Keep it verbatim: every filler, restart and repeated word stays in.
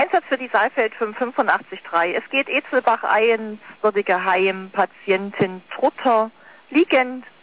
Einsatz für die Saalfeld fünf fünfundachtzig drei. Es geht Etzelbach ein, würdige Heim, Patientin Trutter, liegend,